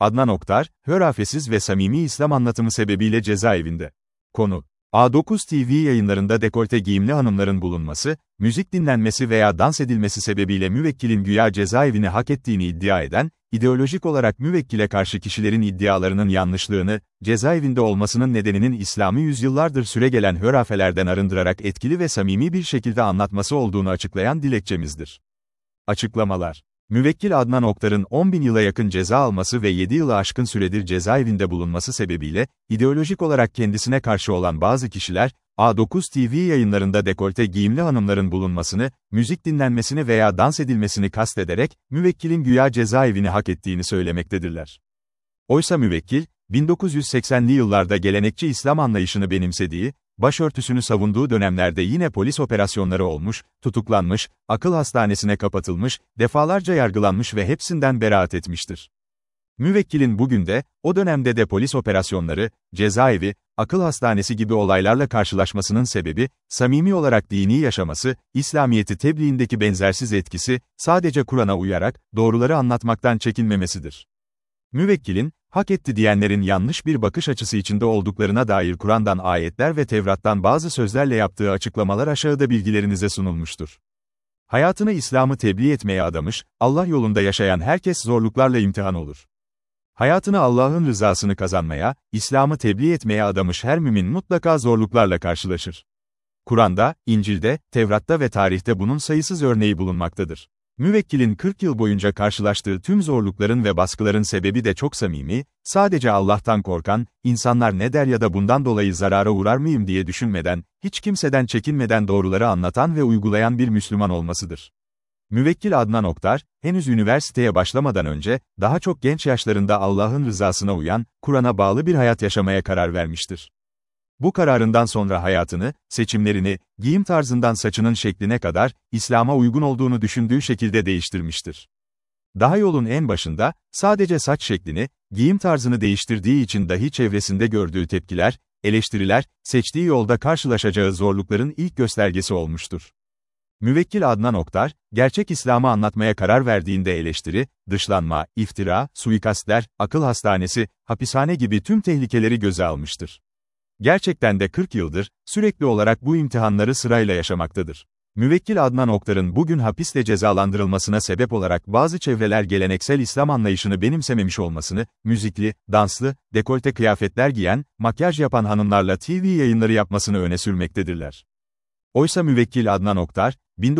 Adnan Oktar, hörafesiz ve samimi İslam anlatımı sebebiyle cezaevinde. Konu: A9 TV yayınlarında dekolte giyimli hanımların bulunması, müzik dinlenmesi veya dans edilmesi sebebiyle müvekkilin güya cezaevini hak ettiğini iddia eden, ideolojik olarak müvekkile karşı kişilerin iddialarının yanlışlığını, cezaevinde olmasının nedeninin İslam'ı yüzyıllardır süregelen hörafelerden arındırarak etkili ve samimi bir şekilde anlatması olduğunu açıklayan dilekçemizdir. Açıklamalar: Müvekkil Adnan Oktar'ın 10.000 yıla yakın ceza alması ve 7 yılı aşkın süredir cezaevinde bulunması sebebiyle, ideolojik olarak kendisine karşı olan bazı kişiler, A9 TV yayınlarında dekolte giyimli hanımların bulunmasını, müzik dinlenmesini veya dans edilmesini kastederek, müvekkilin güya cezaevini hak ettiğini söylemektedirler. Oysa müvekkil, 1980'li yıllarda gelenekçi İslam anlayışını benimsediği, başörtüsünü savunduğu dönemlerde yine polis operasyonları olmuş, tutuklanmış, akıl hastanesine kapatılmış, defalarca yargılanmış ve hepsinden beraat etmiştir. Müvekkilin bugün de, o dönemde de polis operasyonları, cezaevi, akıl hastanesi gibi olaylarla karşılaşmasının sebebi, samimi olarak dini yaşaması, İslamiyet'i tebliğindeki benzersiz etkisi, sadece Kur'an'a uyarak, doğruları anlatmaktan çekinmemesidir. Müvekkilin, hak etti diyenlerin yanlış bir bakış açısı içinde olduklarına dair Kur'an'dan ayetler ve Tevrat'tan bazı sözlerle yaptığı açıklamalar aşağıda bilgilerinize sunulmuştur. Hayatını İslam'ı tebliğ etmeye adamış, Allah yolunda yaşayan herkes zorluklarla imtihan olur. Hayatını Allah'ın rızasını kazanmaya, İslam'ı tebliğ etmeye adamış her mümin mutlaka zorluklarla karşılaşır. Kur'an'da, İncil'de, Tevrat'ta ve tarihte bunun sayısız örneği bulunmaktadır. Müvekkilin 40 yıl boyunca karşılaştığı tüm zorlukların ve baskıların sebebi de çok samimi, sadece Allah'tan korkan, insanlar ne der ya da bundan dolayı zarara uğrar mıyım diye düşünmeden, hiç kimseden çekinmeden doğruları anlatan ve uygulayan bir Müslüman olmasıdır. Müvekkil Adnan Oktar, henüz üniversiteye başlamadan önce, daha çok genç yaşlarında Allah'ın rızasına uyan, Kur'an'a bağlı bir hayat yaşamaya karar vermiştir. Bu kararından sonra hayatını, seçimlerini, giyim tarzından saçının şekline kadar, İslam'a uygun olduğunu düşündüğü şekilde değiştirmiştir. Daha yolun en başında, sadece saç şeklini, giyim tarzını değiştirdiği için dahi çevresinde gördüğü tepkiler, eleştiriler, seçtiği yolda karşılaşacağı zorlukların ilk göstergesi olmuştur. Müvekkil Adnan Oktar, gerçek İslam'ı anlatmaya karar verdiğinde eleştiri, dışlanma, iftira, suikastler, akıl hastanesi, hapishane gibi tüm tehlikeleri göze almıştır. Gerçekten de 40 yıldır, sürekli olarak bu imtihanları sırayla yaşamaktadır. Müvekkil Adnan Oktar'ın bugün hapisle cezalandırılmasına sebep olarak bazı çevreler geleneksel İslam anlayışını benimsememiş olmasını, müzikli, danslı, dekolte kıyafetler giyen, makyaj yapan hanımlarla TV yayınları yapmasını öne sürmektedirler. Oysa müvekkil Adnan Oktar,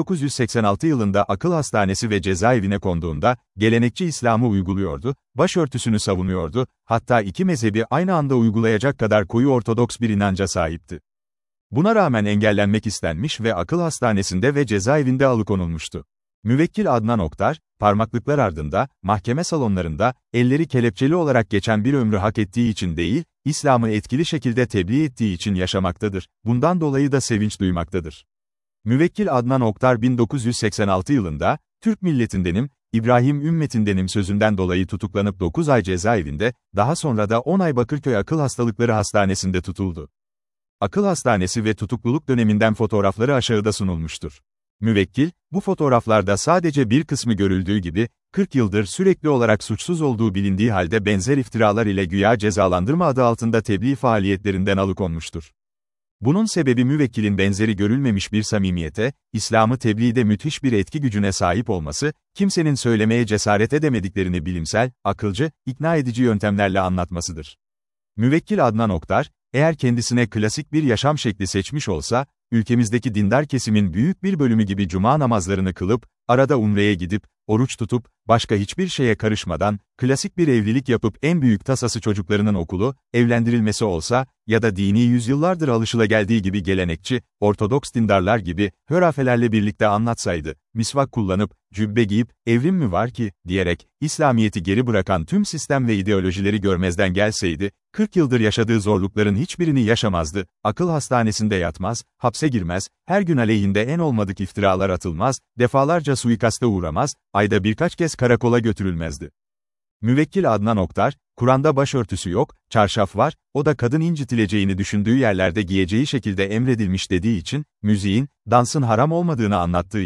1986 yılında akıl hastanesi ve cezaevine konduğunda, gelenekçi İslam'ı uyguluyordu, başörtüsünü savunuyordu, hatta iki mezhebi aynı anda uygulayacak kadar koyu ortodoks bir inanca sahipti. Buna rağmen engellenmek istenmiş ve akıl hastanesinde ve cezaevinde alıkonulmuştu. Müvekkil Adnan Oktar, parmaklıklar ardında, mahkeme salonlarında, elleri kelepçeli olarak geçen bir ömrü hak ettiği için değil, İslam'ı etkili şekilde tebliğ ettiği için yaşamaktadır, bundan dolayı da sevinç duymaktadır. Müvekkil Adnan Oktar 1986 yılında, Türk milletindenim, İbrahim ümmetindenim sözünden dolayı tutuklanıp 9 ay cezaevinde, daha sonra da 10 ay Bakırköy Akıl Hastalıkları Hastanesi'nde tutuldu. Akıl hastanesi ve tutukluluk döneminden fotoğrafları aşağıda sunulmuştur. Müvekkil, bu fotoğraflarda sadece bir kısmı görüldüğü gibi, 40 yıldır sürekli olarak suçsuz olduğu bilindiği halde benzer iftiralar ile güya cezalandırma adı altında tebliğ faaliyetlerinden alıkonmuştur. Bunun sebebi müvekkilin benzeri görülmemiş bir samimiyete, İslam'ı tebliğde müthiş bir etki gücüne sahip olması, kimsenin söylemeye cesaret edemediklerini bilimsel, akılcı, ikna edici yöntemlerle anlatmasıdır. Müvekkil Adnan Oktar, eğer kendisine klasik bir yaşam şekli seçmiş olsa, ülkemizdeki dindar kesimin büyük bir bölümü gibi cuma namazlarını kılıp, arada umreye gidip, oruç tutup, başka hiçbir şeye karışmadan, klasik bir evlilik yapıp en büyük tasası çocuklarının okulu, evlendirilmesi olsa, ya da dini yüzyıllardır alışılageldiği gibi gelenekçi, ortodoks dindarlar gibi, hörafelerle birlikte anlatsaydı, misvak kullanıp, cübbe giyip, evrim mi var ki, diyerek, İslamiyet'i geri bırakan tüm sistem ve ideolojileri görmezden gelseydi, 40 yıldır yaşadığı zorlukların hiçbirini yaşamazdı, akıl hastanesinde yatmaz, hapse girmez, her gün aleyhinde en olmadık iftiralar atılmaz, defalarca suikaste uğramaz, ayda birkaç kez karakola götürülmezdi. Müvekkil Adnan Oktar, Kur'an'da başörtüsü yok, çarşaf var, o da kadın incitileceğini düşündüğü yerlerde giyeceği şekilde emredilmiş dediği için, müziğin, dansın haram olmadığını anlattığı için,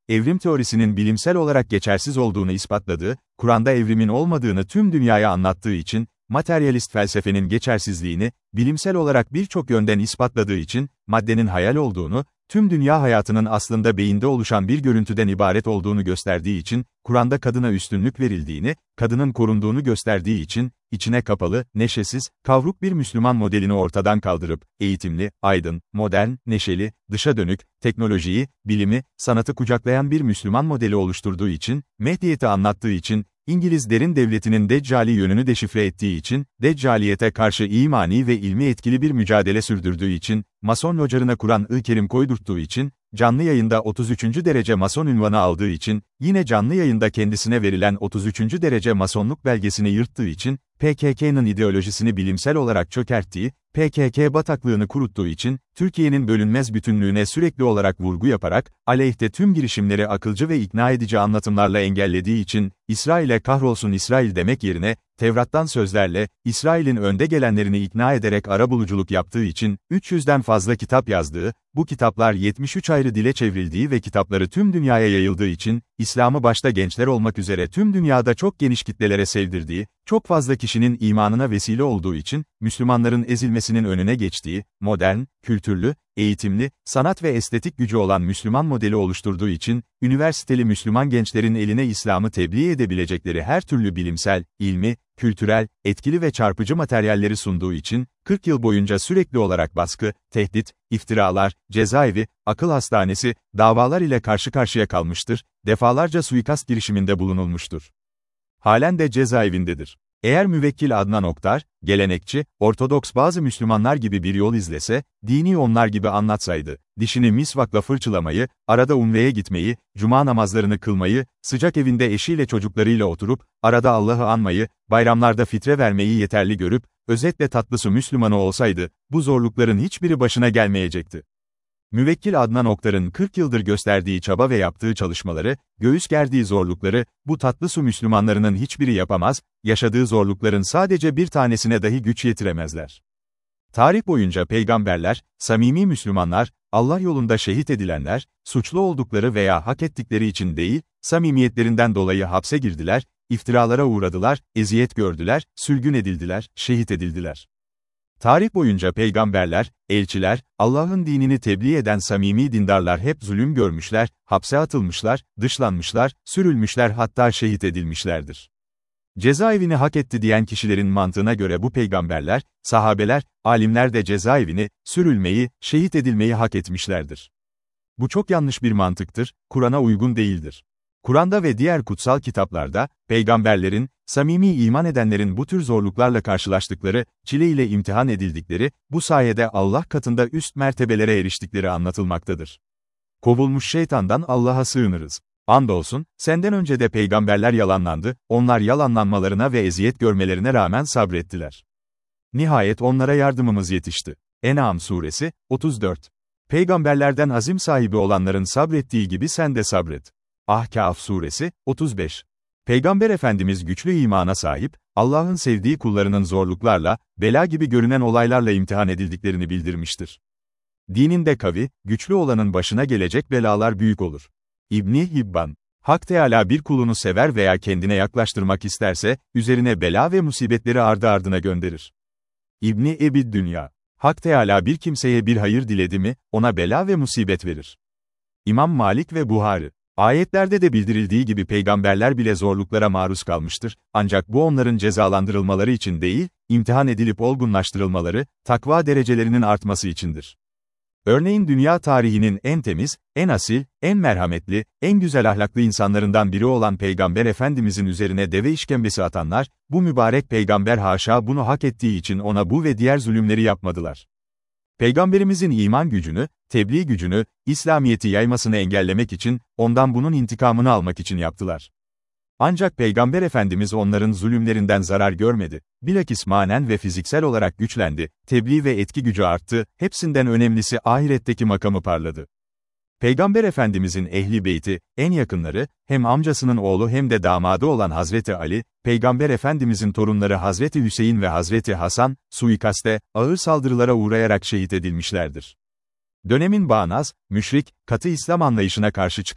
evrim teorisinin bilimsel olarak geçersiz olduğunu ispatladığı, Kur'an'da evrimin olmadığını tüm dünyaya anlattığı için, materyalist felsefenin geçersizliğini, bilimsel olarak birçok yönden ispatladığı için, maddenin hayal olduğunu, tüm dünya hayatının aslında beyinde oluşan bir görüntüden ibaret olduğunu gösterdiği için, Kur'an'da kadına üstünlük verildiğini, kadının korunduğunu gösterdiği için, içine kapalı, neşesiz, kavruk bir Müslüman modelini ortadan kaldırıp, eğitimli, aydın, modern, neşeli, dışa dönük, teknolojiyi, bilimi, sanatı kucaklayan bir Müslüman modeli oluşturduğu için, Mehdiyeti anlattığı için, İngiliz derin devletinin Deccali yönünü deşifre ettiği için, Deccaliyete karşı imani ve ilmi etkili bir mücadele sürdürdüğü için, Mason localarına Kur'an-ı Kerim koydurttuğu için, canlı yayında 33. derece Mason unvanı aldığı için, yine canlı yayında kendisine verilen 33. derece Masonluk belgesini yırttığı için, PKK'nın ideolojisini bilimsel olarak çökerttiği, PKK bataklığını kuruttuğu için, Türkiye'nin bölünmez bütünlüğüne sürekli olarak vurgu yaparak, aleyhte tüm girişimleri akılcı ve ikna edici anlatımlarla engellediği için, İsrail'e kahrolsun İsrail demek yerine, Tevrat'tan sözlerle, İsrail'in önde gelenlerini ikna ederek arabuluculuk yaptığı için, 300'den fazla kitap yazdığı, bu kitaplar 73 ayrı dile çevrildiği ve kitapları tüm dünyaya yayıldığı için, İslam'ı başta gençler olmak üzere tüm dünyada çok geniş kitlelere sevdirdiği, çok fazla kişinin imanına vesile olduğu için, Müslümanların ezilmesinin önüne geçtiği, modern, kültürlü, eğitimli, sanat ve estetik gücü olan Müslüman modeli oluşturduğu için, üniversiteli Müslüman gençlerin eline İslam'ı tebliğ edebilecekleri her türlü bilimsel, ilmi, kültürel, etkili ve çarpıcı materyalleri sunduğu için, 40 yıl boyunca sürekli olarak baskı, tehdit, iftiralar, cezaevi, akıl hastanesi, davalar ile karşı karşıya kalmıştır, defalarca suikast girişiminde bulunulmuştur. Halen de cezaevindedir. Eğer müvekkil Adnan Oktar, gelenekçi, ortodoks bazı Müslümanlar gibi bir yol izlese, dini onlar gibi anlatsaydı, dişini misvakla fırçalamayı, arada umreye gitmeyi, cuma namazlarını kılmayı, sıcak evinde eşiyle çocuklarıyla oturup, arada Allah'ı anmayı, bayramlarda fitre vermeyi yeterli görüp, özetle tatlısı Müslümanı olsaydı, bu zorlukların hiçbiri başına gelmeyecekti. Müvekkil Adnan Oktar'ın 40 yıldır gösterdiği çaba ve yaptığı çalışmaları, göğüs gerdiği zorlukları, bu tatlı su Müslümanlarının hiçbiri yapamaz, yaşadığı zorlukların sadece bir tanesine dahi güç yetiremezler. Tarih boyunca peygamberler, samimi Müslümanlar, Allah yolunda şehit edilenler, suçlu oldukları veya hak ettikleri için değil, samimiyetlerinden dolayı hapse girdiler, iftiralara uğradılar, eziyet gördüler, sürgün edildiler, şehit edildiler. Tarih boyunca peygamberler, elçiler, Allah'ın dinini tebliğ eden samimi dindarlar hep zulüm görmüşler, hapse atılmışlar, dışlanmışlar, sürülmüşler hatta şehit edilmişlerdir. Cezaevini hak etti diyen kişilerin mantığına göre bu peygamberler, sahabeler, alimler de cezaevini, sürülmeyi, şehit edilmeyi hak etmişlerdir. Bu çok yanlış bir mantıktır, Kur'an'a uygun değildir. Kur'an'da ve diğer kutsal kitaplarda, peygamberlerin, samimi iman edenlerin bu tür zorluklarla karşılaştıkları, çile ile imtihan edildikleri, bu sayede Allah katında üst mertebelere eriştikleri anlatılmaktadır. Kovulmuş şeytandan Allah'a sığınırız. Andolsun, senden önce de peygamberler yalanlandı, onlar yalanlanmalarına ve eziyet görmelerine rağmen sabrettiler. Nihayet onlara yardımımız yetişti. En'am suresi, 34. Peygamberlerden azim sahibi olanların sabrettiği gibi sen de sabret. Ahkaf suresi, 35. Peygamber Efendimiz güçlü imana sahip, Allah'ın sevdiği kullarının zorluklarla, bela gibi görünen olaylarla imtihan edildiklerini bildirmiştir. Dininde kavi, güçlü olanın başına gelecek belalar büyük olur. İbni Hibban, Hak Teâlâ bir kulunu sever veya kendine yaklaştırmak isterse, üzerine bela ve musibetleri ardı ardına gönderir. İbni Ebid Dünya, Hak Teâlâ bir kimseye bir hayır diledi mi, ona bela ve musibet verir. İmam Malik ve Buhari, ayetlerde de bildirildiği gibi peygamberler bile zorluklara maruz kalmıştır, ancak bu onların cezalandırılmaları için değil, imtihan edilip olgunlaştırılmaları, takva derecelerinin artması içindir. Örneğin dünya tarihinin en temiz, en asil, en merhametli, en güzel ahlaklı insanlarından biri olan Peygamber Efendimizin üzerine deve işkembesi atanlar, bu mübarek peygamber haşa bunu hak ettiği için ona bu ve diğer zulümleri yapmadılar. Peygamberimizin iman gücünü, tebliğ gücünü, İslamiyet'i yaymasını engellemek için, ondan bunun intikamını almak için yaptılar. Ancak Peygamber Efendimiz onların zulümlerinden zarar görmedi, bilakis manen ve fiziksel olarak güçlendi, tebliğ ve etki gücü arttı, hepsinden önemlisi ahiretteki makamı parladı. Peygamber Efendimizin ehli beyti, en yakınları, hem amcasının oğlu hem de damadı olan Hazreti Ali, Peygamber Efendimizin torunları Hazreti Hüseyin ve Hazreti Hasan, suikaste, ağır saldırılara uğrayarak şehit edilmişlerdir. Dönemin bağnaz, müşrik, katı İslam anlayışına karşı çıkarak,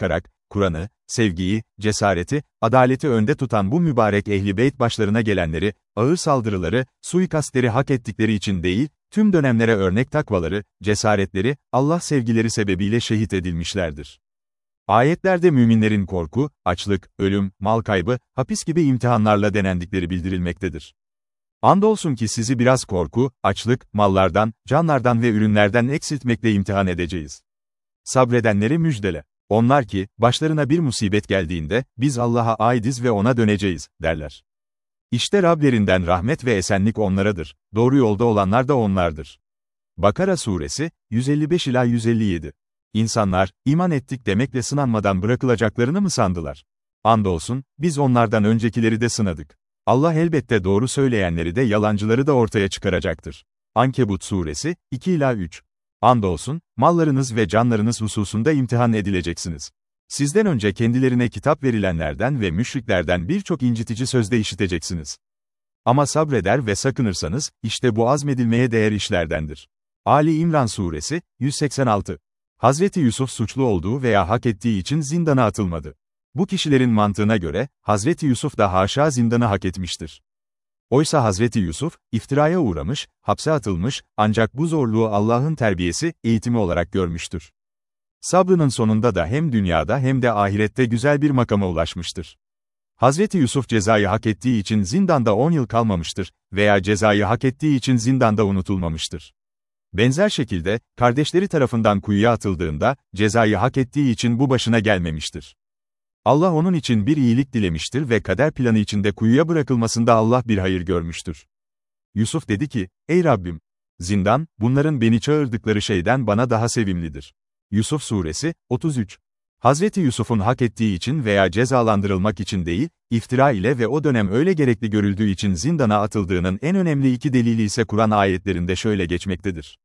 Kur'an'ı, sevgiyi, cesareti, adaleti önde tutan bu mübarek Ehl-i Beyt başlarına gelenleri, ağır saldırıları, suikastleri hak ettikleri için değil, tüm dönemlere örnek takvaları, cesaretleri, Allah sevgileri sebebiyle şehit edilmişlerdir. Ayetlerde müminlerin korku, açlık, ölüm, mal kaybı, hapis gibi imtihanlarla denendikleri bildirilmektedir. Andolsun ki sizi biraz korku, açlık, mallardan, canlardan ve ürünlerden eksiltmekle imtihan edeceğiz. Sabredenleri müjdele. Onlar ki, başlarına bir musibet geldiğinde, biz Allah'a aidiz ve ona döneceğiz, derler. İşte Rablerinden rahmet ve esenlik onlaradır, doğru yolda olanlar da onlardır. Bakara Suresi, 155-157. İnsanlar, iman ettik demekle sınanmadan bırakılacaklarını mı sandılar? Andolsun, biz onlardan öncekileri de sınadık. Allah elbette doğru söyleyenleri de yalancıları da ortaya çıkaracaktır. Ankebut Suresi, 2-3. Andolsun, mallarınız ve canlarınız hususunda imtihan edileceksiniz. Sizden önce kendilerine kitap verilenlerden ve müşriklerden birçok incitici sözde işiteceksiniz. Ama sabreder ve sakınırsanız, işte bu azmedilmeye değer işlerdendir. Ali İmran Suresi, 186. Hazreti Yusuf suçlu olduğu veya hak ettiği için zindana atılmadı. Bu kişilerin mantığına göre, Hazreti Yusuf da haşa zindanı hak etmiştir. Oysa Hazreti Yusuf, iftiraya uğramış, hapse atılmış, ancak bu zorluğu Allah'ın terbiyesi, eğitimi olarak görmüştür. Sabrının sonunda da hem dünyada hem de ahirette güzel bir makama ulaşmıştır. Hazreti Yusuf cezayı hak ettiği için zindanda 10 yıl kalmamıştır veya cezayı hak ettiği için zindanda unutulmamıştır. Benzer şekilde, kardeşleri tarafından kuyuya atıldığında, cezayı hak ettiği için bu başına gelmemiştir. Allah onun için bir iyilik dilemiştir ve kader planı içinde kuyuya bırakılmasında Allah bir hayır görmüştür. Yusuf dedi ki, ey Rabbim! Zindan, bunların beni çağırdıkları şeyden bana daha sevimlidir. Yusuf Suresi, 33. Hazreti Yusuf'un hak ettiği için veya cezalandırılmak için değil, iftira ile ve o dönem öyle gerekli görüldüğü için zindana atıldığının en önemli iki delili ise Kur'an ayetlerinde şöyle geçmektedir.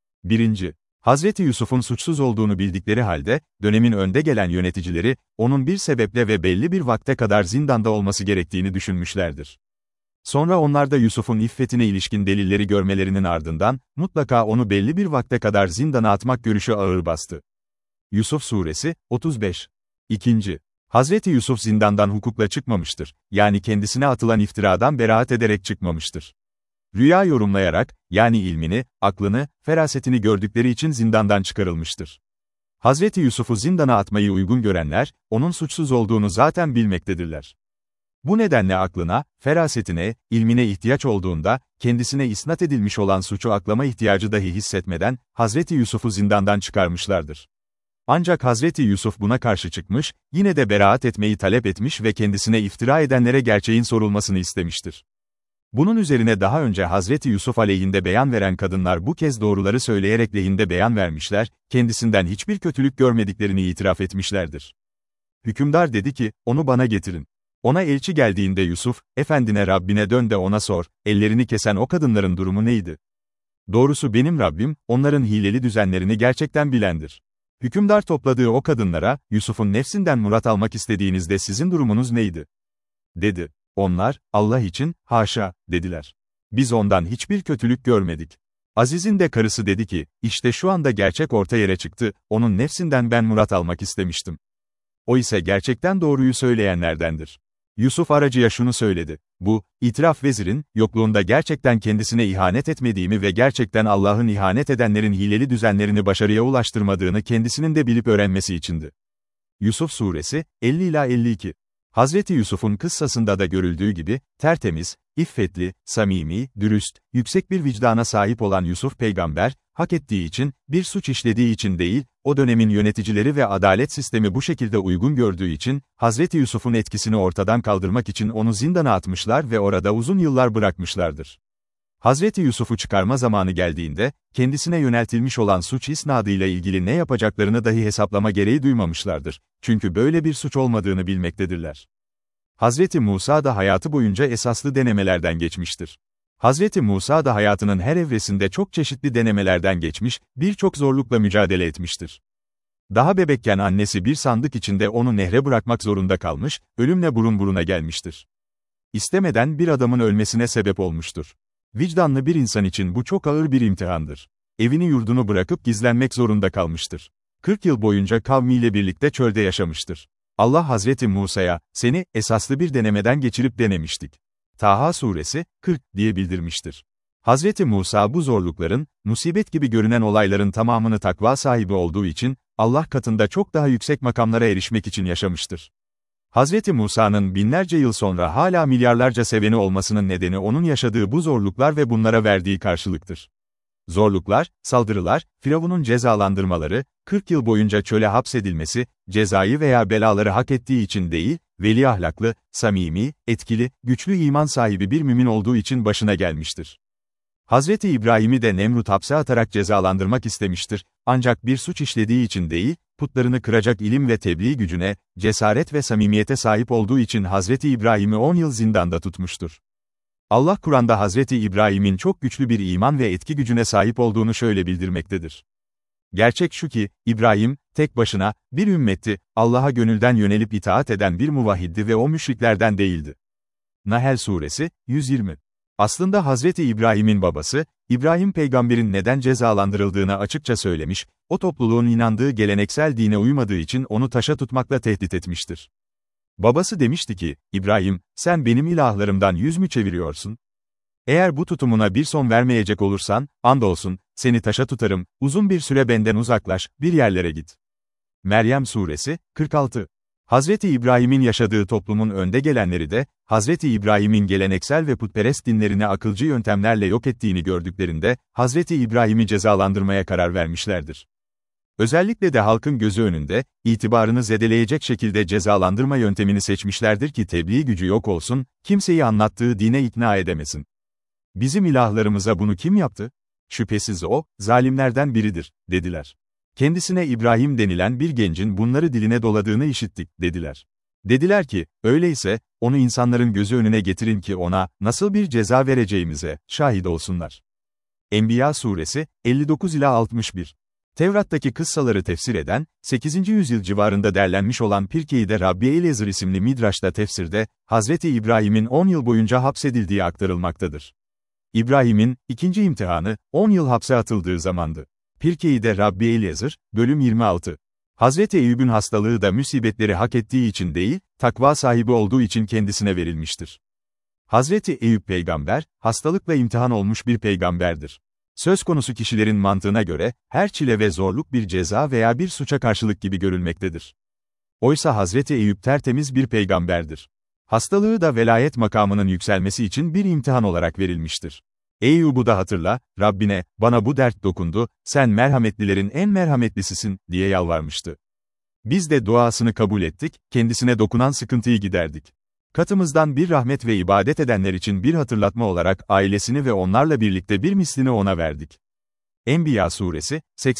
1. Hazreti Yusuf'un suçsuz olduğunu bildikleri halde, dönemin önde gelen yöneticileri, onun bir sebeple ve belli bir vakte kadar zindanda olması gerektiğini düşünmüşlerdir. Sonra onlar da Yusuf'un iffetine ilişkin delilleri görmelerinin ardından, mutlaka onu belli bir vakte kadar zindana atmak görüşü ağır bastı. Yusuf Suresi, 35. 2. Hazreti Yusuf zindandan hukukla çıkmamıştır, yani kendisine atılan iftiradan beraat ederek çıkmamıştır. Rüya yorumlayarak, yani ilmini, aklını, ferasetini gördükleri için zindandan çıkarılmıştır. Hazreti Yusuf'u zindana atmayı uygun görenler, onun suçsuz olduğunu zaten bilmektedirler. Bu nedenle aklına, ferasetine, ilmine ihtiyaç olduğunda, kendisine isnat edilmiş olan suçu aklama ihtiyacı dahi hissetmeden, Hazreti Yusuf'u zindandan çıkarmışlardır. Ancak Hazreti Yusuf buna karşı çıkmış, yine de beraat etmeyi talep etmiş ve kendisine iftira edenlere gerçeğin sorulmasını istemiştir. Bunun üzerine daha önce Hazreti Yusuf aleyhinde beyan veren kadınlar bu kez doğruları söyleyerek lehinde beyan vermişler, kendisinden hiçbir kötülük görmediklerini itiraf etmişlerdir. Hükümdar dedi ki, onu bana getirin. Ona elçi geldiğinde Yusuf, efendine Rabbine dön de ona sor, ellerini kesen o kadınların durumu neydi? Doğrusu benim Rabbim, onların hileli düzenlerini gerçekten bilendir. Hükümdar topladığı o kadınlara, Yusuf'un nefsinden murat almak istediğinizde sizin durumunuz neydi? Dedi. Onlar, Allah için, haşa, dediler. Biz ondan hiçbir kötülük görmedik. Aziz'in de karısı dedi ki, işte şu anda gerçek orta yere çıktı, onun nefsinden ben murat almak istemiştim. O ise gerçekten doğruyu söyleyenlerdendir. Yusuf aracıya şunu söyledi. Bu, itiraf vezirin, yokluğunda gerçekten kendisine ihanet etmediğimi ve gerçekten Allah'ın ihanet edenlerin hileli düzenlerini başarıya ulaştırmadığını kendisinin de bilip öğrenmesi içindi. Yusuf Suresi, 50-52. Hazreti Yusuf'un kıssasında da görüldüğü gibi, tertemiz, iffetli, samimi, dürüst, yüksek bir vicdana sahip olan Yusuf peygamber, hak ettiği için, bir suç işlediği için değil, o dönemin yöneticileri ve adalet sistemi bu şekilde uygun gördüğü için, Hazreti Yusuf'un etkisini ortadan kaldırmak için onu zindana atmışlar ve orada uzun yıllar bırakmışlardır. Hazreti Yusuf'u çıkarma zamanı geldiğinde, kendisine yöneltilmiş olan suç isnadıyla ilgili ne yapacaklarını dahi hesaplama gereği duymamışlardır. Çünkü böyle bir suç olmadığını bilmektedirler. Hazreti Musa da hayatı boyunca esaslı denemelerden geçmiştir. Hazreti Musa da hayatının her evresinde çok çeşitli denemelerden geçmiş, birçok zorlukla mücadele etmiştir. Daha bebekken annesi bir sandık içinde onu nehre bırakmak zorunda kalmış, ölümle burun buruna gelmiştir. İstemeden bir adamın ölmesine sebep olmuştur. Vicdanlı bir insan için bu çok ağır bir imtihandır. Evini yurdunu bırakıp gizlenmek zorunda kalmıştır. 40 yıl boyunca kavmiyle birlikte çölde yaşamıştır. Allah Hazreti Musa'ya, seni, esaslı bir denemeden geçirip denemiştik. Taha suresi, 40, diye bildirmiştir. Hazreti Musa bu zorlukların, musibet gibi görünen olayların tamamını takva sahibi olduğu için, Allah katında çok daha yüksek makamlara erişmek için yaşamıştır. Hazreti Musa'nın binlerce yıl sonra hala milyarlarca seveni olmasının nedeni onun yaşadığı bu zorluklar ve bunlara verdiği karşılıktır. Zorluklar, saldırılar, Firavun'un cezalandırmaları, 40 yıl boyunca çöle hapsedilmesi, cezayı veya belaları hak ettiği için değil, veli ahlaklı, samimi, etkili, güçlü iman sahibi bir mümin olduğu için başına gelmiştir. Hazreti İbrahim'i de Nemrut hapse atarak cezalandırmak istemiştir, ancak bir suç işlediği için değil, putlarını kıracak ilim ve tebliğ gücüne, cesaret ve samimiyete sahip olduğu için Hazreti İbrahim'i 10 yıl zindanda tutmuştur. Allah Kur'an'da Hazreti İbrahim'in çok güçlü bir iman ve etki gücüne sahip olduğunu şöyle bildirmektedir. Gerçek şu ki, İbrahim, tek başına, bir ümmetti, Allah'a gönülden yönelip itaat eden bir muvahhiddi ve o müşriklerden değildi. Nahl suresi, 120. Aslında Hazreti İbrahim'in babası, İbrahim peygamberin neden cezalandırıldığını açıkça söylemiş, o topluluğun inandığı geleneksel dine uymadığı için onu taşa tutmakla tehdit etmiştir. Babası demişti ki, İbrahim, sen benim ilahlarımdan yüz mü çeviriyorsun? Eğer bu tutumuna bir son vermeyecek olursan, andolsun, seni taşa tutarım, uzun bir süre benden uzaklaş, bir yerlere git. Meryem suresi, 46. Hazreti İbrahim'in yaşadığı toplumun önde gelenleri de, Hazreti İbrahim'in geleneksel ve putperest dinlerini akılcı yöntemlerle yok ettiğini gördüklerinde, Hazreti İbrahim'i cezalandırmaya karar vermişlerdir. Özellikle de halkın gözü önünde, itibarını zedeleyecek şekilde cezalandırma yöntemini seçmişlerdir ki tebliğ gücü yok olsun, kimseyi anlattığı dine ikna edemesin. Bizim ilahlarımıza bunu kim yaptı? Şüphesiz o, zalimlerden biridir, dediler. Kendisine İbrahim denilen bir gencin bunları diline doladığını işittik, dediler. Dediler ki, öyleyse, onu insanların gözü önüne getirin ki ona, nasıl bir ceza vereceğimize, şahit olsunlar. Enbiya suresi, 59-61. Tevrat'taki kıssaları tefsir eden, 8. yüzyıl civarında derlenmiş olan Pirkei-de Rabbi Eliezer isimli Midraş'ta tefsirde, Hazreti İbrahim'in 10 yıl boyunca hapsedildiği aktarılmaktadır. İbrahim'in, ikinci imtihanı, 10 yıl hapse atıldığı zamandı. Pirkei-de Rabbi Eliezer, bölüm 26. Hazreti Eyüp'ün hastalığı da musibetleri hak ettiği için değil, takva sahibi olduğu için kendisine verilmiştir. Hazreti Eyüp peygamber, hastalıkla imtihan olmuş bir peygamberdir. Söz konusu kişilerin mantığına göre, her çile ve zorluk bir ceza veya bir suça karşılık gibi görülmektedir. Oysa Hazreti Eyüp tertemiz bir peygamberdir. Hastalığı da velayet makamının yükselmesi için bir imtihan olarak verilmiştir. Eyyub'u da hatırla, Rabbine, bana bu dert dokundu, sen merhametlilerin en merhametlisisin, diye yalvarmıştı. Biz de duasını kabul ettik, kendisine dokunan sıkıntıyı giderdik. Katımızdan bir rahmet ve ibadet edenler için bir hatırlatma olarak ailesini ve onlarla birlikte bir mislini ona verdik. Enbiya suresi,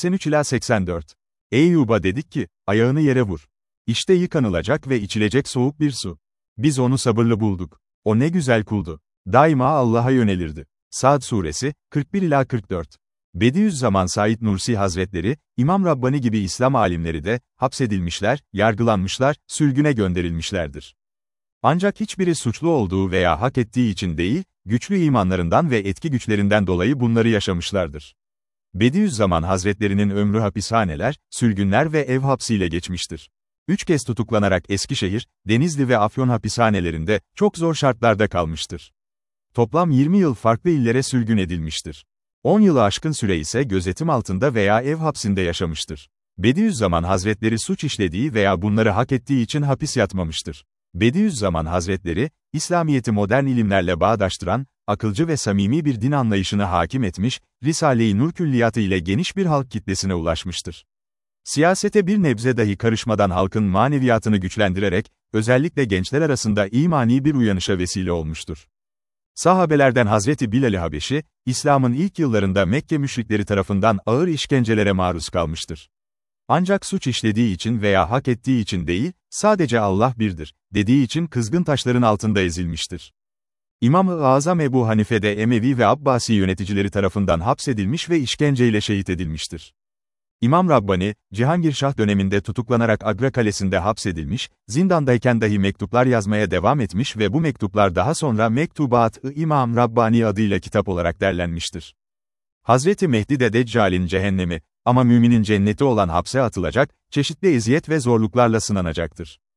83-84. Eyyub'a dedik ki, ayağını yere vur. İşte yıkanılacak ve içilecek soğuk bir su. Biz onu sabırlı bulduk. O ne güzel kuldu. Daima Allah'a yönelirdi. Sa'd suresi, 41-44. Bediüzzaman Said Nursi Hazretleri, İmam Rabbani gibi İslam alimleri de, hapsedilmişler, yargılanmışlar, sürgüne gönderilmişlerdir. Ancak hiçbiri suçlu olduğu veya hak ettiği için değil, güçlü imanlarından ve etki güçlerinden dolayı bunları yaşamışlardır. Bediüzzaman Hazretlerinin ömrü hapishaneler, sürgünler ve ev hapsiyle geçmiştir. 3 kez tutuklanarak Eskişehir, Denizli ve Afyon hapishanelerinde, çok zor şartlarda kalmıştır. Toplam 20 yıl farklı illere sürgün edilmiştir. 10 yılı aşkın süre ise gözetim altında veya ev hapsinde yaşamıştır. Bediüzzaman Hazretleri suç işlediği veya bunları hak ettiği için hapis yatmamıştır. Bediüzzaman Hazretleri, İslamiyet'i modern ilimlerle bağdaştıran, akılcı ve samimi bir din anlayışını hakim etmiş, Risale-i Nur külliyatı ile geniş bir halk kitlesine ulaşmıştır. Siyasete bir nebze dahi karışmadan halkın maneviyatını güçlendirerek, özellikle gençler arasında imani bir uyanışa vesile olmuştur. Sahabelerden Hazreti Bilal-i Habeşi, İslam'ın ilk yıllarında Mekke müşrikleri tarafından ağır işkencelere maruz kalmıştır. Ancak suç işlediği için veya hak ettiği için değil, sadece Allah birdir, dediği için kızgın taşların altında ezilmiştir. İmam-ı Azam Ebu Hanife de Emevi ve Abbasi yöneticileri tarafından hapsedilmiş ve işkenceyle şehit edilmiştir. İmam Rabbani, Cihangirşah döneminde tutuklanarak Agra Kalesi'nde hapsedilmiş, zindandayken dahi mektuplar yazmaya devam etmiş ve bu mektuplar daha sonra Mektubat-ı İmam Rabbani adıyla kitap olarak derlenmiştir. Hazreti Mehdi de Deccal'in cehennemi, ama müminin cenneti olan hapse atılacak, çeşitli eziyet ve zorluklarla sınanacaktır.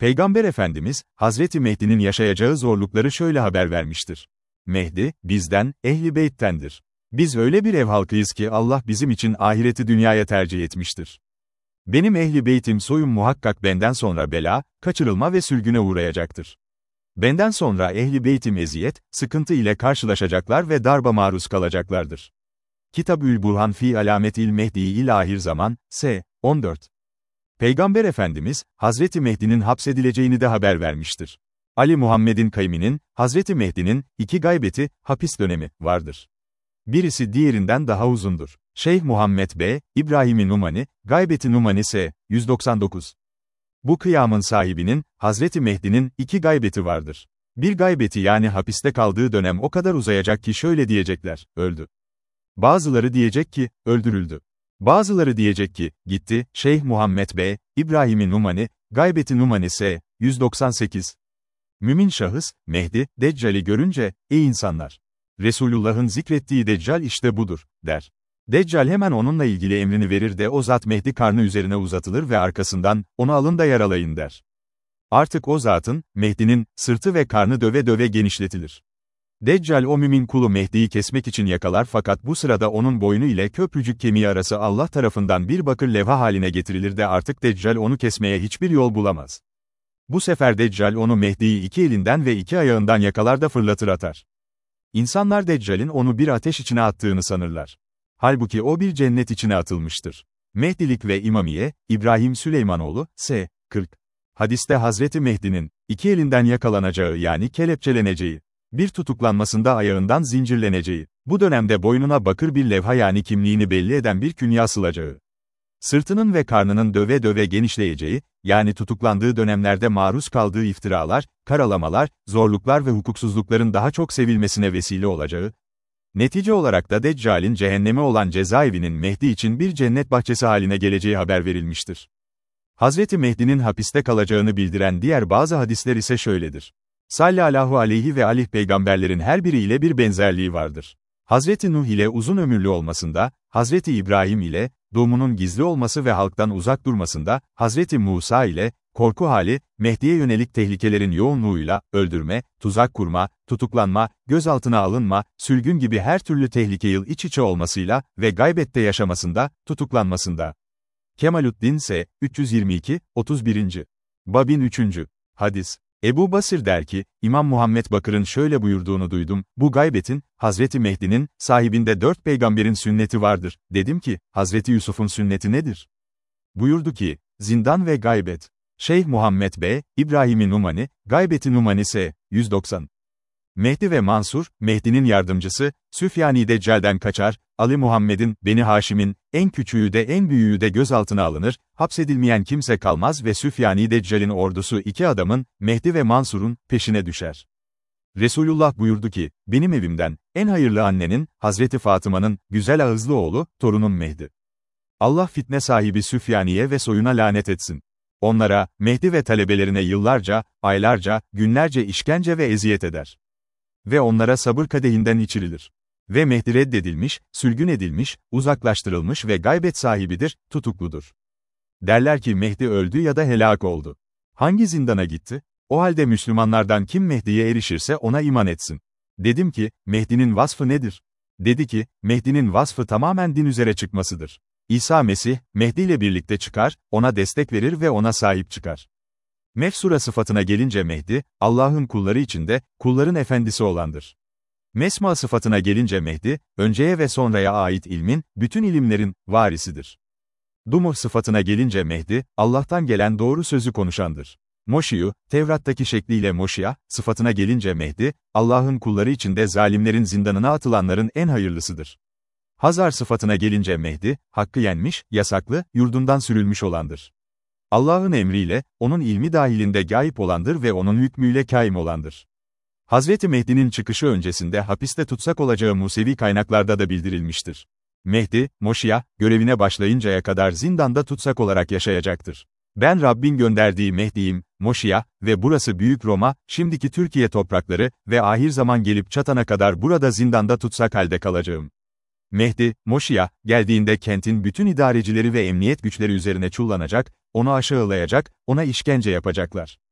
Peygamber Efendimiz, Hazreti Mehdi'nin yaşayacağı zorlukları şöyle haber vermiştir. Mehdi, bizden, Ehl-i Beyt'tendir. Biz öyle bir ev halkıyız ki Allah bizim için ahireti dünyaya tercih etmiştir. Benim Ehl-i Beytim soyum muhakkak benden sonra bela, kaçırılma ve sürgüne uğrayacaktır. Benden sonra Ehl-i Beytim eziyet, sıkıntı ile karşılaşacaklar ve darba maruz kalacaklardır. Kitab-ül Burhan fi Alametil Mehdi'il Ahir Zaman, S. 14. Peygamber Efendimiz, Hazreti Mehdi'nin hapsedileceğini de haber vermiştir. Ali Muhammed'in Kaymi'nin, Hazreti Mehdi'nin, 2 gaybeti, hapis dönemi, vardır. Birisi diğerinden daha uzundur. Şeyh Muhammed B. İbrahim-i Numani, Gaybeti Numani S. 199. Bu kıyamın sahibinin, Hazreti Mehdi'nin, 2 gaybeti vardır. Bir gaybeti yani hapiste kaldığı dönem o kadar uzayacak ki şöyle diyecekler, öldü. Bazıları diyecek ki, öldürüldü. Bazıları diyecek ki, gitti. Şeyh Muhammed B. İbrahim-i Numani, Gaybeti Numani S. 198. Mümin şahıs, Mehdi, Deccal'i görünce, ey insanlar! Resulullah'ın zikrettiği Deccal işte budur, der. Deccal hemen onunla ilgili emrini verir de o zat Mehdi karnı üzerine uzatılır ve arkasından, onu alın da yaralayın der. Artık o zatın, Mehdi'nin, sırtı ve karnı döve döve genişletilir. Deccal o mümin kulu Mehdi'yi kesmek için yakalar fakat bu sırada onun boynu ile köprücük kemiği arası Allah tarafından bir bakır levha haline getirilir de artık Deccal onu kesmeye hiçbir yol bulamaz. Bu sefer Deccal onu Mehdi'yi 2 elinden ve 2 ayağından yakalar da fırlatır atar. İnsanlar Deccal'in onu bir ateş içine attığını sanırlar. Halbuki o bir cennet içine atılmıştır. Mehdilik ve İmamiye, İbrahim Süleymanoğlu, S. 40. Hadiste Hazreti Mehdi'nin, 2 elinden yakalanacağı yani kelepçeleneceği, bir tutuklanmasında ayağından zincirleneceği, bu dönemde boynuna bakır bir levha yani kimliğini belli eden bir künye asılacağı, sırtının ve karnının döve döve genişleyeceği, yani tutuklandığı dönemlerde maruz kaldığı iftiralar, karalamalar, zorluklar ve hukuksuzlukların daha çok sevilmesine vesile olacağı, netice olarak da Deccal'in cehennemi olan cezaevinin Mehdi için bir cennet bahçesi haline geleceği haber verilmiştir. Hazreti Mehdi'nin hapiste kalacağını bildiren diğer bazı hadisler ise şöyledir. Sallallahu aleyhi ve aleyh peygamberlerin her biriyle bir benzerliği vardır. Hazreti Nuh ile uzun ömürlü olmasında, Hazreti İbrahim ile, doğumunun gizli olması ve halktan uzak durmasında, Hazreti Musa ile, korku hali, Mehdi'ye yönelik tehlikelerin yoğunluğuyla, öldürme, tuzak kurma, tutuklanma, gözaltına alınma, sürgün gibi her türlü tehlikeyle iç içe olmasıyla ve gaybette yaşamasında, tutuklanmasında. Kemaluddin S. 322, 31. Babin 3. Hadis. Ebu Basir der ki, İmam Muhammed Bakır'ın şöyle buyurduğunu duydum, bu gaybetin, Hazreti Mehdi'nin, sahibinde 4 peygamberin sünneti vardır. Dedim ki, Hazreti Yusuf'un sünneti nedir? Buyurdu ki, zindan ve gaybet. Şeyh Muhammed B. İbrahim-i Numani, Gaybeti Numani S. 190. Mehdi ve Mansur, Mehdi'nin yardımcısı, Süfyani Deccal'den kaçar, Ali Muhammed'in, Beni Haşim'in, en küçüğü de en büyüğü de gözaltına alınır, hapsedilmeyen kimse kalmaz ve Süfyani Deccal'in ordusu 2 adamın, Mehdi ve Mansur'un, peşine düşer. Resulullah buyurdu ki, benim evimden, en hayırlı annenin, Hazreti Fatıma'nın, güzel ağızlı oğlu, torunum Mehdi. Allah fitne sahibi Süfyani'ye ve soyuna lanet etsin. Onlara, Mehdi ve talebelerine yıllarca, aylarca, günlerce işkence ve eziyet eder. Ve onlara sabır kadehinden içirilir. Ve Mehdi reddedilmiş, sürgün edilmiş, uzaklaştırılmış ve gaybet sahibidir, tutukludur. Derler ki Mehdi öldü ya da helak oldu. Hangi zindana gitti? O halde Müslümanlardan kim Mehdi'ye erişirse ona iman etsin. Dedim ki, Mehdi'nin vasfı nedir? Dedi ki, Mehdi'nin vasfı tamamen din üzere çıkmasıdır. İsa Mesih, Mehdi ile birlikte çıkar, ona destek verir ve ona sahip çıkar. Mefsura sıfatına gelince Mehdi, Allah'ın kulları içinde, kulların efendisi olandır. Mesma sıfatına gelince Mehdi, önceye ve sonraya ait ilmin, bütün ilimlerin, varisidir. Dumuh sıfatına gelince Mehdi, Allah'tan gelen doğru sözü konuşandır. Moşiyu, Tevrat'taki şekliyle Moşiya, sıfatına gelince Mehdi, Allah'ın kulları içinde zalimlerin zindanına atılanların en hayırlısıdır. Hazar sıfatına gelince Mehdi, hakkı yenmiş, yasaklı, yurdundan sürülmüş olandır. Allah'ın emriyle, onun ilmi dahilinde gâip olandır ve onun hükmüyle kâim olandır. Hazreti Mehdi'nin çıkışı öncesinde hapiste tutsak olacağı Musevi kaynaklarda da bildirilmiştir. Mehdi, Moşiya, görevine başlayıncaya kadar zindanda tutsak olarak yaşayacaktır. Ben Rabbin gönderdiği Mehdi'yim, Moşiya ve burası Büyük Roma, şimdiki Türkiye toprakları ve ahir zaman gelip çatana kadar burada zindanda tutsak halde kalacağım. Mehdi, Moşiya, geldiğinde kentin bütün idarecileri ve emniyet güçleri üzerine çullanacak, onu aşağılayacak, ona işkence yapacaklar.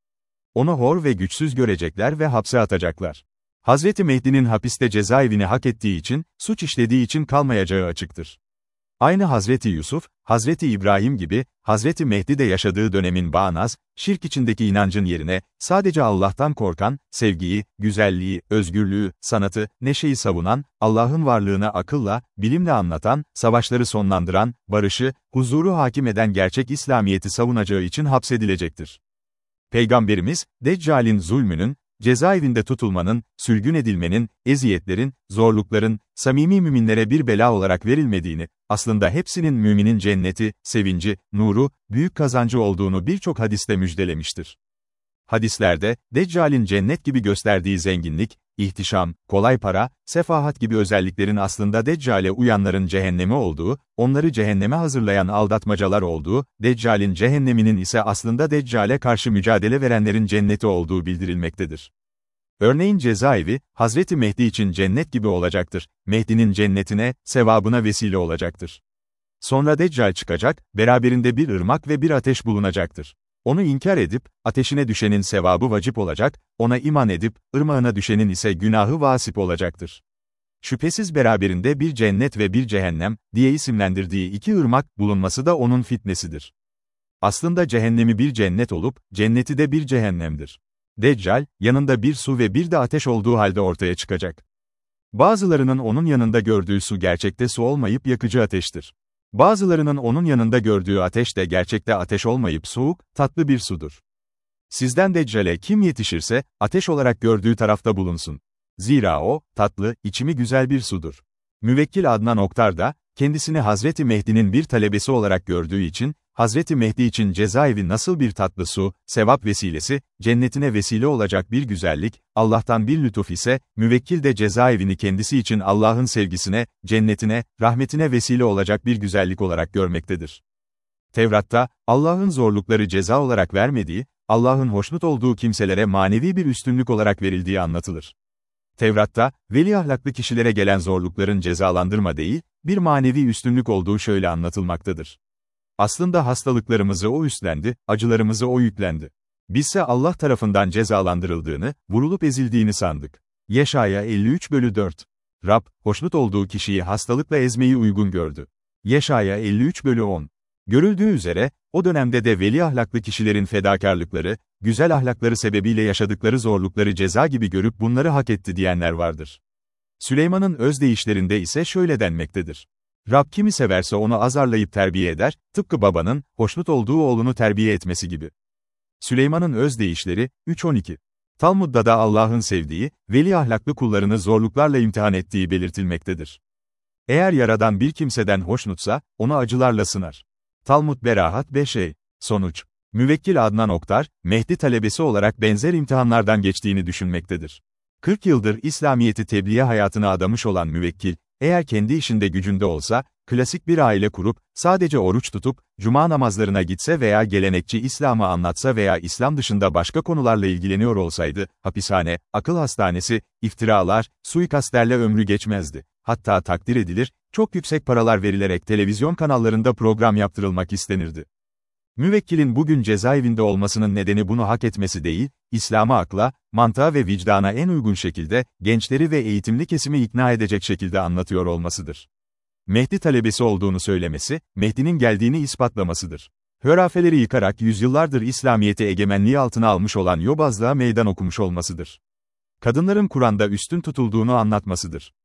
Onu hor ve güçsüz görecekler ve hapse atacaklar. Hazreti Mehdi'nin hapiste cezaevini hak ettiği için, suç işlediği için kalmayacağı açıktır. Aynı Hazreti Yusuf, Hazreti İbrahim gibi, Hazreti Mehdi de yaşadığı dönemin bağnaz, şirk içindeki inancın yerine, sadece Allah'tan korkan, sevgiyi, güzelliği, özgürlüğü, sanatı, neşeyi savunan, Allah'ın varlığını akılla, bilimle anlatan, savaşları sonlandıran, barışı, huzuru hakim eden gerçek İslamiyet'i savunacağı için hapsedilecektir. Peygamberimiz, Deccal'in zulmünün, cezaevinde tutulmanın, sürgün edilmenin, eziyetlerin, zorlukların, samimi müminlere bir bela olarak verilmediğini, aslında hepsinin müminin cenneti, sevinci, nuru, büyük kazancı olduğunu birçok hadiste müjdelemiştir. Hadislerde, Deccal'in cennet gibi gösterdiği zenginlik, ihtişam, kolay para, sefahat gibi özelliklerin aslında Deccal'e uyanların cehennemi olduğu, onları cehenneme hazırlayan aldatmacalar olduğu, Deccal'in cehenneminin ise aslında Deccal'e karşı mücadele verenlerin cenneti olduğu bildirilmektedir. Örneğin cezaevi, Hazreti Mehdi için cennet gibi olacaktır, Mehdi'nin cennetine, sevabına vesile olacaktır. Sonra Deccal çıkacak, beraberinde bir ırmak ve bir ateş bulunacaktır. Onu inkar edip, ateşine düşenin sevabı vacip olacak, ona iman edip, ırmağına düşenin ise günahı vasip olacaktır. Şüphesiz beraberinde bir cennet ve bir cehennem, diye isimlendirdiği iki ırmak, bulunması da onun fitnesidir. Aslında cehennemi bir cennet olup, cenneti de bir cehennemdir. Deccal, yanında bir su ve bir de ateş olduğu halde ortaya çıkacak. Bazılarının onun yanında gördüğü su gerçekte su olmayıp yakıcı ateştir. Bazılarının onun yanında gördüğü ateş de gerçekte ateş olmayıp soğuk, tatlı bir sudur. Sizden Deccal'e kim yetişirse, ateş olarak gördüğü tarafta bulunsun. Zira o, tatlı, içimi güzel bir sudur. Müvekkil Adnan Oktar da, kendisini Hazreti Mehdi'nin bir talebesi olarak gördüğü için, Hazreti Mehdi için cezaevi nasıl bir tatlı su, sevap vesilesi, cennetine vesile olacak bir güzellik, Allah'tan bir lütuf ise, müvekkil de cezaevini kendisi için Allah'ın sevgisine, cennetine, rahmetine vesile olacak bir güzellik olarak görmektedir. Tevrat'ta, Allah'ın zorlukları ceza olarak vermediği, Allah'ın hoşnut olduğu kimselere manevi bir üstünlük olarak verildiği anlatılır. Tevrat'ta, veli ahlaklı kişilere gelen zorlukların cezalandırma değil, bir manevi üstünlük olduğu şöyle anlatılmaktadır. Aslında hastalıklarımızı o üstlendi, acılarımızı o yüklendi. Bizse Allah tarafından cezalandırıldığını, vurulup ezildiğini sandık. Yeşaya 53/4. Rab, hoşnut olduğu kişiyi hastalıkla ezmeyi uygun gördü. Yeşaya 53/10. Görüldüğü üzere, o dönemde de veli ahlaklı kişilerin fedakarlıkları, güzel ahlakları sebebiyle yaşadıkları zorlukları ceza gibi görüp bunları hak etti diyenler vardır. Süleyman'ın özdeyişlerinde ise şöyle denmektedir. Rab kimi severse onu azarlayıp terbiye eder, tıpkı babanın, hoşnut olduğu oğlunu terbiye etmesi gibi. Süleyman'ın özdeyişleri, 3:12. Talmud'da da Allah'ın sevdiği, veli ahlaklı kullarını zorluklarla imtihan ettiği belirtilmektedir. Eğer yaradan bir kimseden hoşnutsa, onu acılarla sınar. Talmud Berahat 5. Sonuç. Müvekkil Adnan Oktar, Mehdi talebesi olarak benzer imtihanlardan geçtiğini düşünmektedir. 40 yıldır İslamiyet'i tebliğe hayatına adamış olan müvekkil, eğer kendi işinde gücünde olsa, klasik bir aile kurup, sadece oruç tutup, cuma namazlarına gitse veya gelenekçi İslam'ı anlatsa veya İslam dışında başka konularla ilgileniyor olsaydı, hapishane, akıl hastanesi, iftiralar, suikastlerle ömrü geçmezdi. Hatta takdir edilir, çok yüksek paralar verilerek televizyon kanallarında program yaptırılmak istenirdi. Müvekkilin bugün cezaevinde olmasının nedeni bunu hak etmesi değil, İslam'ı akla, mantığa ve vicdana en uygun şekilde, gençleri ve eğitimli kesimi ikna edecek şekilde anlatıyor olmasıdır. Mehdi talebesi olduğunu söylemesi, Mehdi'nin geldiğini ispatlamasıdır. Hurafeleri yıkarak yüzyıllardır İslamiyet'i egemenliği altına almış olan yobazlığa meydan okumuş olmasıdır. Kadınların Kur'an'da üstün tutulduğunu anlatmasıdır.